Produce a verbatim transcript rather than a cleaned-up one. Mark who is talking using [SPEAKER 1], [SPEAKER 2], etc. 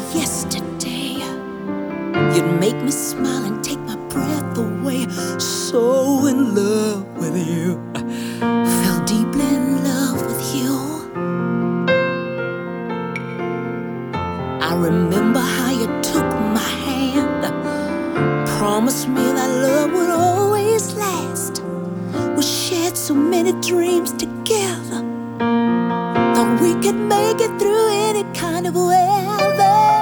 [SPEAKER 1] yesterday. You'd make me smile and take my breath away. So in love with you, fell deeply in love with you. I remember how you took my hand, promised me that love would always last. We shared so many dreams together, thought we could make it through any kind of way.